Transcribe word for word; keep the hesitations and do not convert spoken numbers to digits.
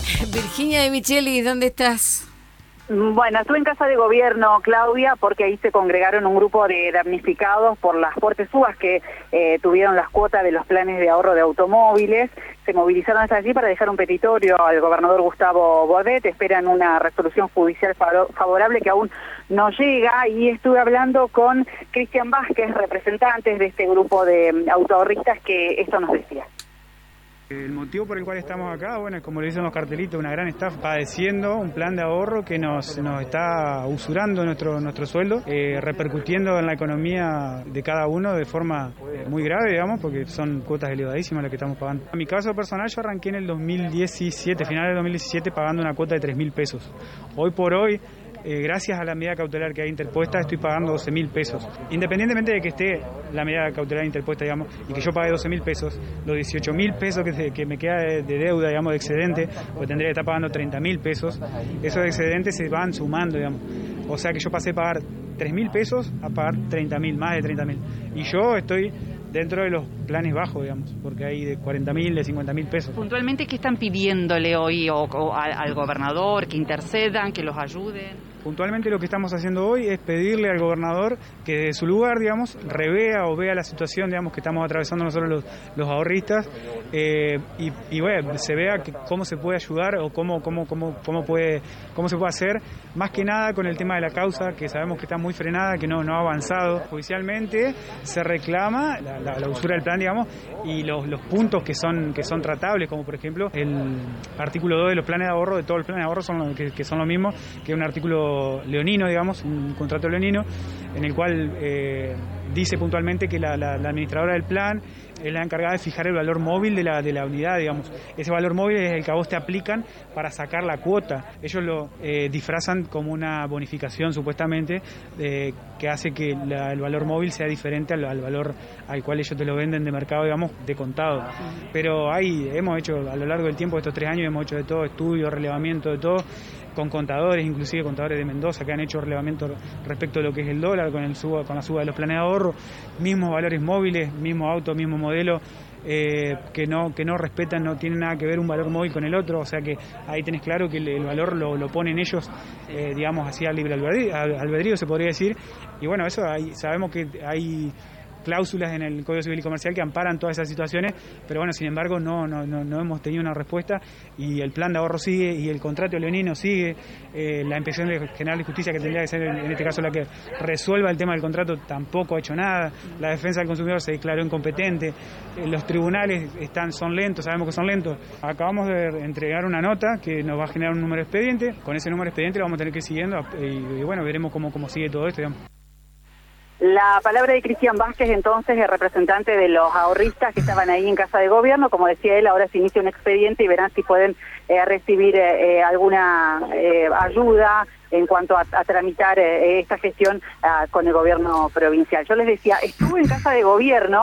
Virginia de Micheli, ¿dónde estás? Bueno, estuve en Casa de Gobierno, Claudia, porque ahí se congregaron un grupo de damnificados por las fuertes subas que eh, tuvieron las cuotas de los planes de ahorro de automóviles. Se movilizaron hasta allí para dejar un petitorio al gobernador Gustavo Bodet. Esperan una resolución judicial favorable que aún no llega. Y estuve hablando con Cristian Vázquez, representantes de este grupo de autoahorristas, que esto nos decía. El motivo por el cual estamos acá, bueno, como le dicen los cartelitos, una gran estafa, padeciendo un plan de ahorro que nos, nos está usurando nuestro, nuestro sueldo, eh, repercutiendo en la economía de cada uno de forma eh, muy grave, digamos, porque son cuotas elevadísimas las que estamos pagando. En mi caso personal, yo arranqué en el dos mil diecisiete, finales del dos mil diecisiete, pagando una cuota de tres mil pesos. Hoy por hoy, Eh, gracias a la medida cautelar que hay interpuesta, estoy pagando doce mil pesos. Independientemente de que esté la medida cautelar interpuesta, digamos, y que yo pague doce mil pesos, los dieciocho mil pesos que, se, que me queda de, de deuda, digamos, de excedente, pues tendría que estar pagando treinta mil pesos, esos excedentes se van sumando, digamos. O sea que yo pasé a pagar tres mil pesos a pagar treinta mil, más de treinta mil. Y yo estoy dentro de los planes bajos, digamos, porque hay de cuarenta mil, de cincuenta mil pesos. Puntualmente, ¿qué están pidiéndole hoy o, o al, al gobernador? ¿Que intercedan, que los ayuden? Puntualmente lo que estamos haciendo hoy es pedirle al gobernador que de su lugar, digamos, revea o vea la situación, digamos, que estamos atravesando nosotros los, los ahorristas eh, y, y bueno, se vea que cómo se puede ayudar o cómo, cómo, cómo, cómo, puede, cómo se puede hacer, más que nada con el tema de la causa, que sabemos que está muy frenada, que no, no ha avanzado. Judicialmente se reclama la, la, la usura del plan, digamos, y los, los puntos que son, que son tratables, como por ejemplo el artículo dos de los planes de ahorro, de todos los planes de ahorro son, que, que son lo mismo, que es un artículo leonino, digamos, un contrato leonino, en el cual eh, dice puntualmente que la, la, la administradora del plan es la encargada de fijar el valor móvil de la, de la unidad, digamos. Ese valor móvil es el que a vos te aplican para sacar la cuota. Ellos lo eh, disfrazan como una bonificación, supuestamente, eh, que hace que la, el valor móvil sea diferente al, al valor al cual ellos te lo venden de mercado, digamos, de contado. Pero ahí hemos hecho, a lo largo del tiempo de estos tres años, hemos hecho de todo, estudio, relevamiento, de todo, con contadores, inclusive contadores de Mendoza, que han hecho relevamiento respecto a lo que es el dólar, con el suba, con la suba de los planes de ahorro, mismos valores móviles, mismo auto, mismo modelo, eh, que no que no respetan, no tienen nada que ver un valor móvil con el otro, o sea que ahí tenés claro que el, el valor lo, lo ponen ellos, eh, digamos así, al libre albedrío, albedrío, se podría decir, y bueno, eso hay, sabemos que hay cláusulas en el Código Civil y Comercial que amparan todas esas situaciones, pero bueno, sin embargo no, no, no, no hemos tenido una respuesta y el plan de ahorro sigue y el contrato leonino sigue, eh, la Inspección General de Justicia, que tendría que ser en este caso la que resuelva el tema del contrato, tampoco ha hecho nada, la defensa del consumidor se declaró incompetente, eh, los tribunales están son lentos, sabemos que son lentos. Acabamos de entregar una nota que nos va a generar un número de expediente, con ese número de expediente lo vamos a tener que ir siguiendo y, y bueno, veremos cómo, cómo sigue todo esto, digamos. La palabra de Cristian Vázquez, entonces, el representante de los ahorristas que estaban ahí en Casa de Gobierno. Como decía él, ahora se inicia un expediente y verán si pueden eh, recibir eh, alguna eh, ayuda en cuanto a, a tramitar eh, esta gestión uh, con el gobierno provincial. Yo les decía, estuve en Casa de Gobierno.